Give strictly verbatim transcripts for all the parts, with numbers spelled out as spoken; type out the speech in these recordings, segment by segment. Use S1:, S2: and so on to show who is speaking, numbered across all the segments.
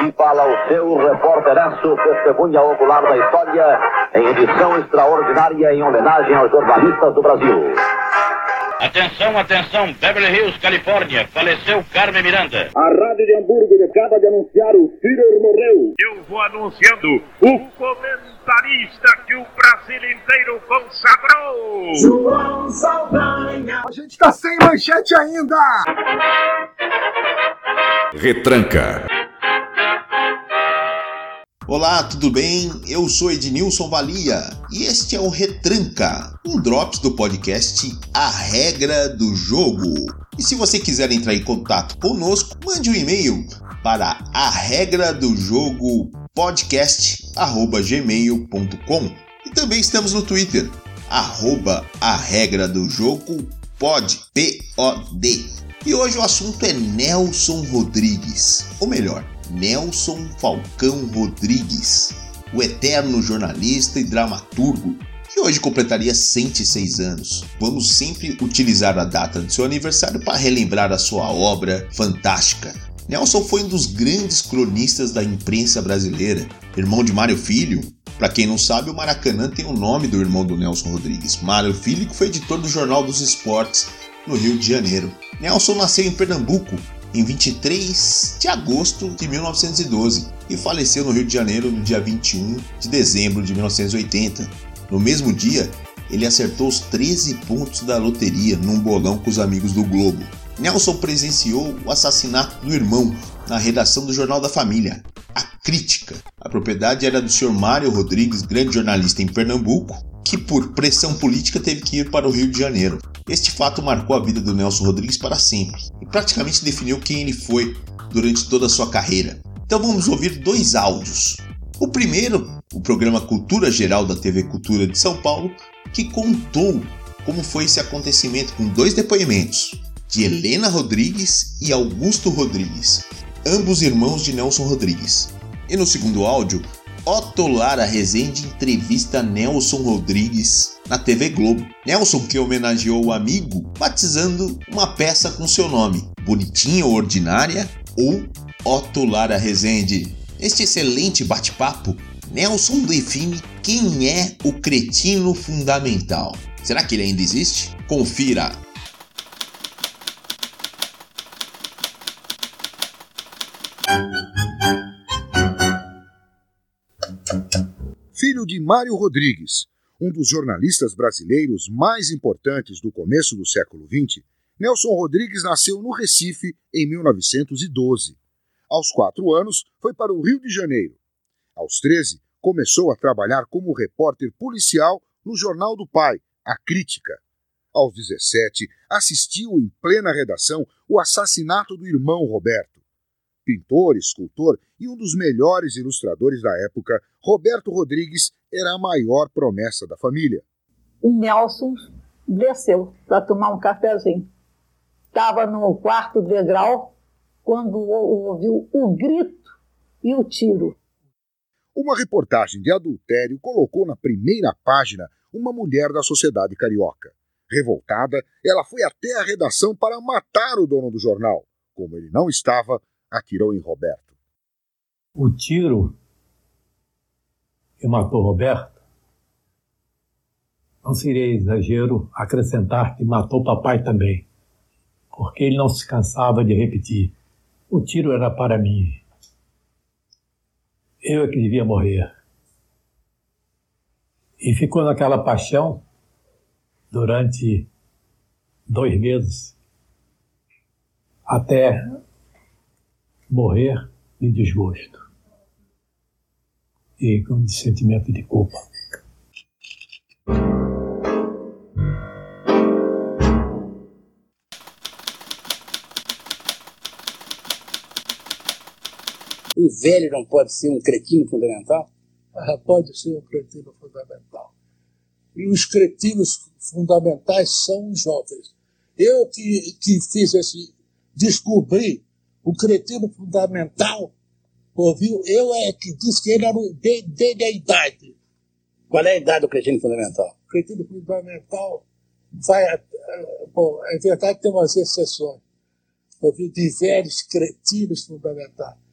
S1: Aqui fala o seu repórteraço, testemunha ocular da história, em edição extraordinária em homenagem aos jornalistas do Brasil.
S2: Atenção, atenção, Beverly Hills, Califórnia, faleceu Carmen Miranda.
S1: A Rádio de Hamburgo acaba de anunciar o Führer morreu.
S3: Eu vou anunciando o comentarista que o Brasil inteiro consagrou.
S4: João Saldanha.
S5: A gente tá sem manchete ainda.
S6: Retranca.
S7: Olá, tudo bem? Eu sou Ednilson Valia e este é o Retranca, um drops do podcast A Regra do Jogo. E se você quiser entrar em contato conosco, mande um e-mail para arregradojogo podcast arroba gmail ponto com. E também estamos no Twitter, arroba arregradojogopod, P O D. E hoje o assunto é Nelson Rodrigues, ou melhor, Nelson Falcão Rodrigues, o eterno jornalista e dramaturgo, que hoje completaria cento e seis anos. Vamos sempre utilizar a data de seu aniversário para relembrar a sua obra fantástica. Nelson foi um dos grandes cronistas da imprensa brasileira, irmão de Mário Filho. Para quem não sabe, o Maracanã tem o nome do irmão do Nelson Rodrigues, Mário Filho, que foi editor do Jornal dos Esportes no Rio de Janeiro. Nelson nasceu em Pernambuco em vinte e três de agosto de mil novecentos e doze e faleceu no Rio de Janeiro no dia vinte e um de dezembro de mil novecentos e oitenta. No mesmo dia, ele acertou os treze pontos da loteria num bolão com os amigos do Globo. Nelson presenciou o assassinato do irmão na redação do Jornal da Família, A Crítica. A propriedade era do senhor Mário Rodrigues, grande jornalista em Pernambuco, que por pressão política teve que ir para o Rio de Janeiro. Este fato marcou a vida do Nelson Rodrigues para sempre e praticamente definiu quem ele foi durante toda a sua carreira. Então vamos ouvir dois áudios. O primeiro, o programa Cultura Geral da T V Cultura de São Paulo, que contou como foi esse acontecimento com dois depoimentos, de Helena Rodrigues e Augusto Rodrigues, ambos irmãos de Nelson Rodrigues. E no segundo áudio, Otto Lara Rezende entrevista Nelson Rodrigues na T V Globo. Nelson que homenageou o amigo batizando uma peça com seu nome, Bonitinha ou Ordinária ou Otto Lara Rezende. Neste excelente bate-papo, Nelson define quem é o cretino fundamental. Será que ele ainda existe? Confira!
S5: Filho de Mário Rodrigues, um dos jornalistas brasileiros mais importantes do começo do século vinte, Nelson Rodrigues nasceu no Recife em mil novecentos e doze. Aos quatro anos, foi para o Rio de Janeiro. Aos treze, começou a trabalhar como repórter policial no Jornal do Pai, A Crítica. Aos dezessete, assistiu em plena redação o assassinato do irmão Roberto. Pintor, escultor e um dos melhores ilustradores da época, Roberto Rodrigues era a maior promessa da família.
S8: O Nelson desceu para tomar um cafezinho. Estava no quarto degrau quando ouviu o grito e o tiro.
S5: Uma reportagem de adultério colocou na primeira página uma mulher da sociedade carioca. Revoltada, ela foi até a redação para matar o dono do jornal. Como ele não estava, atirou em Roberto.
S9: O tiro que matou Roberto, não seria exagero acrescentar que matou papai também, porque ele não se cansava de repetir: o tiro era para mim. Eu é que devia morrer. E ficou naquela paixão durante dois meses, até morrer de desgosto e com sentimento de culpa.
S10: Um velho não pode ser um cretino fundamental?
S11: Ah, pode ser um cretino fundamental. E os cretinos fundamentais são os jovens. Eu que, que fiz esse... descobri o cretino fundamental, ouviu? Eu é que disse que ele era desde, desde a idade.
S10: Qual é a idade do cretino fundamental?
S11: O cretino fundamental vai... Bom, é verdade que tem umas exceções, ouviu? De velhos cretinos fundamentais.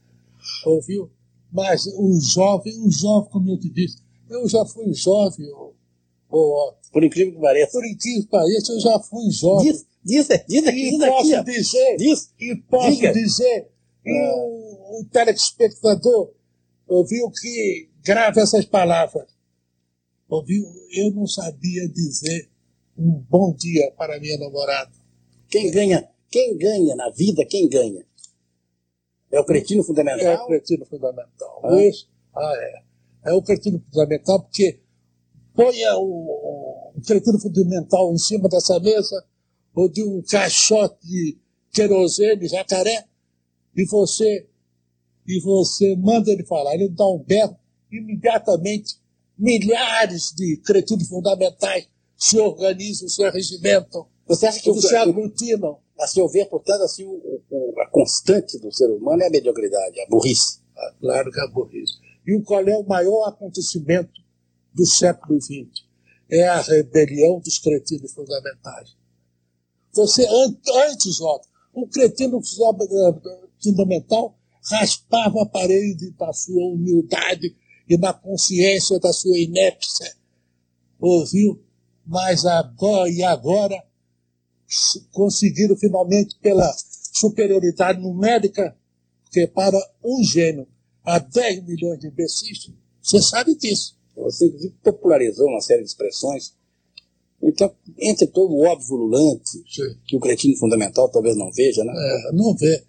S11: ouviu? Mas o jovem, o jovem, como eu te disse, eu já fui jovem, ô, ô,
S10: por incrível que pareça.
S11: Por incrível que pareça, eu já fui jovem.
S10: Diz, diz, diz aqui, diz
S11: e posso
S10: aqui,
S11: dizer,
S10: diz,
S11: e posso
S10: diga.
S11: dizer, e o, o telespectador ouviu que grava essas palavras. Ouviu? Eu não sabia dizer um bom dia para minha namorada.
S10: Quem ganha, quem ganha na vida, quem ganha? É o cretino fundamental?
S11: É o cretino fundamental.
S10: Ah,
S11: Esse, ah é. É o cretino fundamental porque põe o, o cretino fundamental em cima dessa mesa ou de um caixote de querosene, jacaré, e você, e você manda ele falar. Ele dá um berro, imediatamente milhares de cretinos fundamentais se organizam, se regimentam.
S10: Você acha que o,
S11: se aglutinam?
S10: A seu ver, portanto, assim, o, o, a constante do ser humano é a mediocridade, a burrice.
S11: Ah, claro que é a burrice. E qual é o maior acontecimento do século vinte? É a rebelião dos cretinos fundamentais. Você, antes, ó, o cretino fundamental raspava a parede da sua humildade e na consciência da sua inépcia. Ouviu? Mas agora, e agora, conseguiram finalmente, pela superioridade numérica, porque para um gênio há dez milhões de imbecis, você sabe disso.
S10: Você, inclusive, popularizou uma série de expressões. Então, entre todo o óbvio ululante, sim, que o cretino fundamental talvez não veja, né?
S11: É, não vê.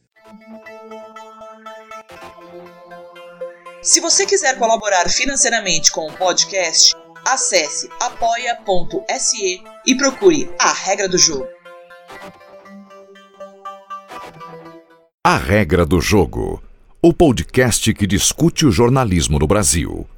S12: Se você quiser colaborar financeiramente com o podcast, acesse apoia ponto se e procure A Regra do Jogo.
S6: A Regra do Jogo, o podcast que discute o jornalismo no Brasil.